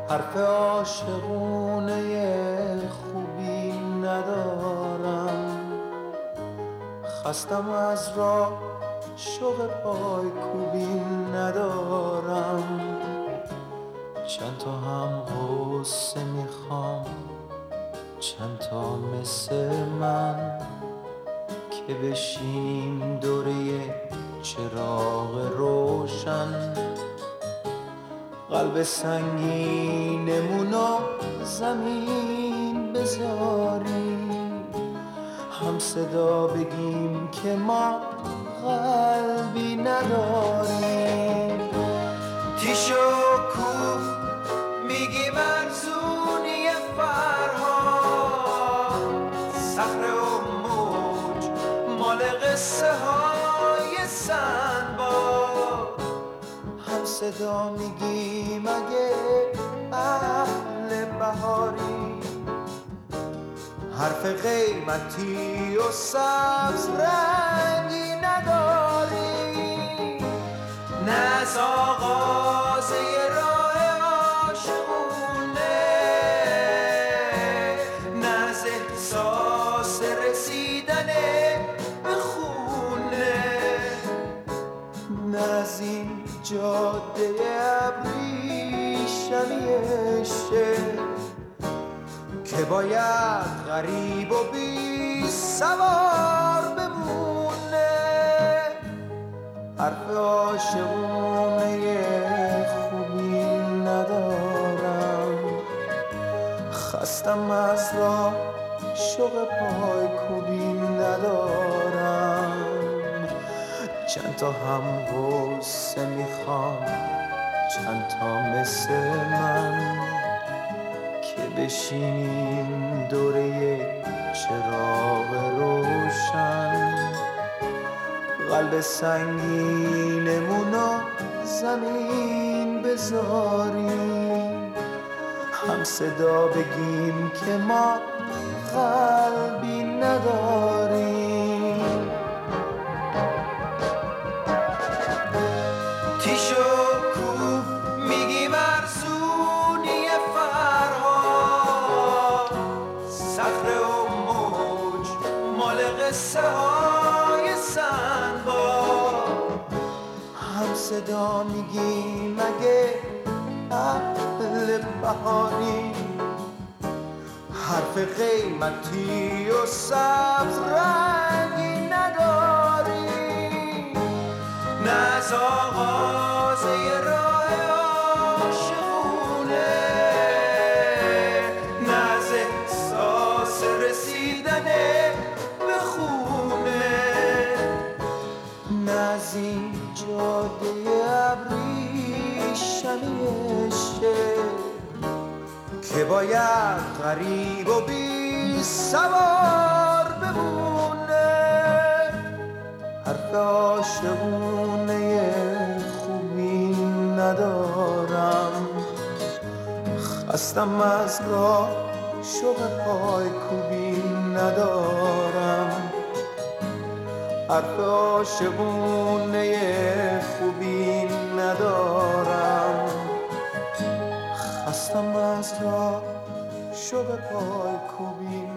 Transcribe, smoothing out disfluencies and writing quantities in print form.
حرف عاشقونه خوبی ندارم، خستم از راه شوق پای کوبی ندارم. چند تا هم غصه میخوام، چند تا مثل من، که بشیم دوره چراغ روشن. قلب سنگینمونو زمین بذاریم، هم صدا بگیم که ما قلبی نداریم. تیش و کوه میگی مرزونی فرهاد، صخره و موج مال قصه های سنباد. هم صدا میگیم اگه اهل بهاری، حرف قیمتی و سبز رنگی نداری. نه از آغاز یه راه عاشقونه، نه از احساس رسیدن به خونه، نه از این جاده ابریشمیشه که باید غریب و بی سوار بمونه. حرف عاشقونه خوبی ندارم، خستم از راه شوق پای کوبی ندارم. چند تا هم غصه میخوام، چند تا مثل من، که بشینیم دوره چراغ روشن. قلب سنگینمونو زمین بذاریم، هم صدا بگیم که ما قلبی نداریم. تیش و کوه میگی مرزونی فرهاد، صخره و موج مال قصه های سنباد. هم صدا میگیم اگه اهل بهاری، حرف قیمتی و سبز رنگی نداری. نه از آغاز یه راه عاشقونه، نه از احساس رسیدن به خونه، نه از این جاده ابریشمیشه که باید غریب و بی سوار بمونه. حرف عاشقونه خوبی ندارم، خستم از راه شوق پای کوبی ندارم. حرف عاشقونه خوبی ندارم، خستم از راه شوق پای کوبی